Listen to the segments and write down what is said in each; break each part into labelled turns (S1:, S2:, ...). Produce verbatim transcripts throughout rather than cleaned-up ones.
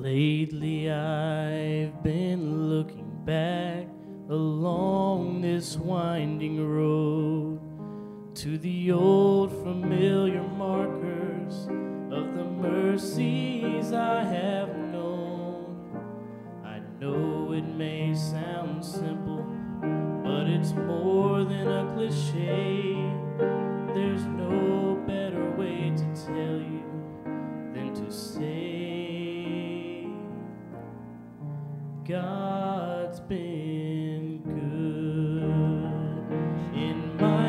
S1: Lately I've been looking back along this winding road to the old familiar markers of the mercies I have known. I know it may sound simple, but it's more than a cliche. There's no better way to tell you than to say God's been good in my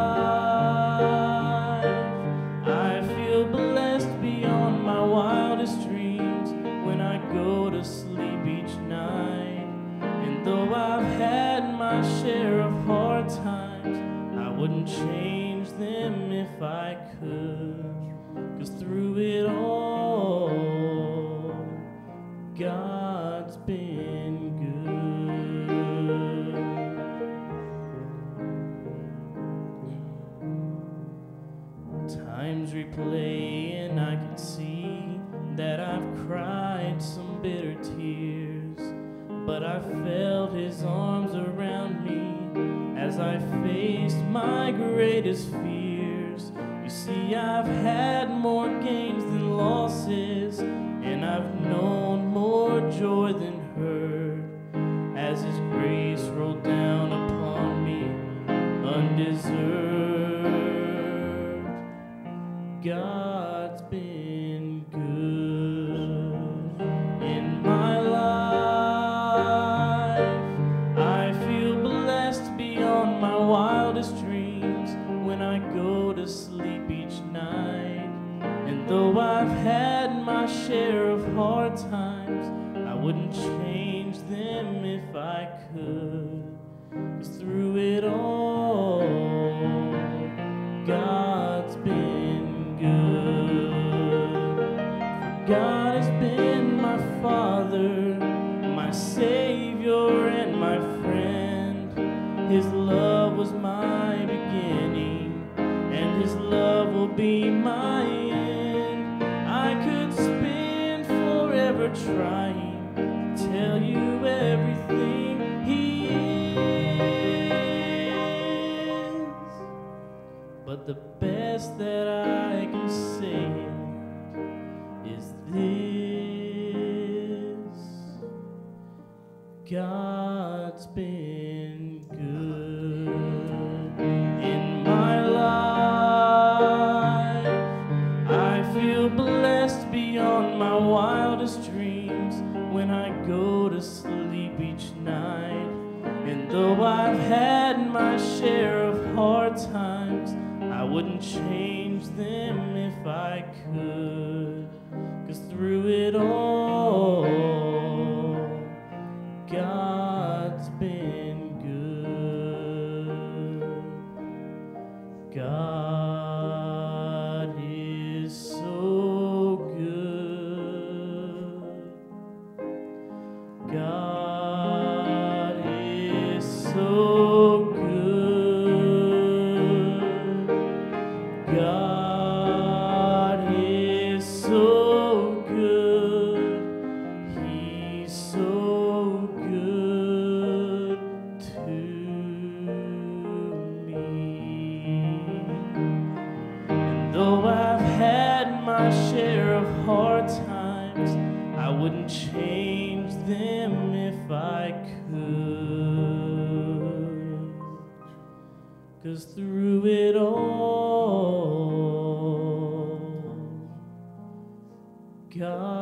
S1: life. I feel blessed beyond my wildest dreams when I go to sleep each night. And though I've had my share of hard times, I wouldn't change them if I could. 'Cause through it all, God's been good. Times replay and I can see that I've cried some bitter tears, but I felt His arms around me as I faced my greatest fears. You see, I've had more gains than losses, and I've known more joy than hurt as His grace rolled down upon me undeserved. God's been good in my life. I feel blessed beyond my wildest dreams when I go to sleep each night. And though I've had my share of hard times, I wouldn't change them if I could. 'Cause through it all, God's been good. For God has been my Father, my Savior and my friend. His love was my beginning, and His love will be my end. I could spend forever trying to tell you everything He is, but the best that I can say is this: God's been good in my life. I feel blessed beyond my wildest dreams when I go to sleep each night. And though I've had my share of hard times, I wouldn't change them if I could. 'Cause through it all, God's been good. God is so good. God is so good. God is so good. He's so good to me. And though I've had my share of hard times, I wouldn't change them if I could. 'Cause through it all, God